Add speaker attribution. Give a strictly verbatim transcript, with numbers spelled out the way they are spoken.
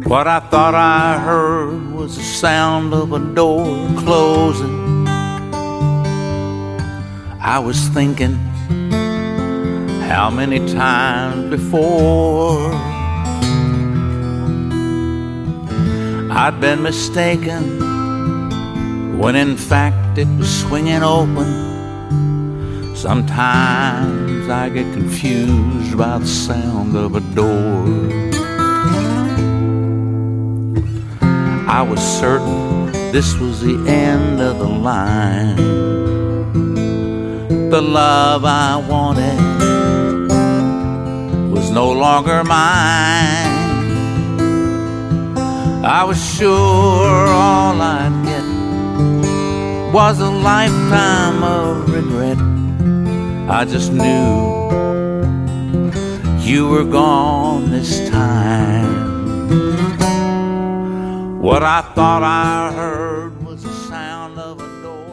Speaker 1: What I thought I heard was the sound of a door closing. I was thinking, how many times before I'd been mistaken, when in fact it was swinging open. Sometimes I get confused by the sound of a door. I was certain this was the end of the line. The love I wanted was no longer mine. I was sure all I'd get was a lifetime of regret. I just knew you were gone this time. What I thought I heard was the sound of a door.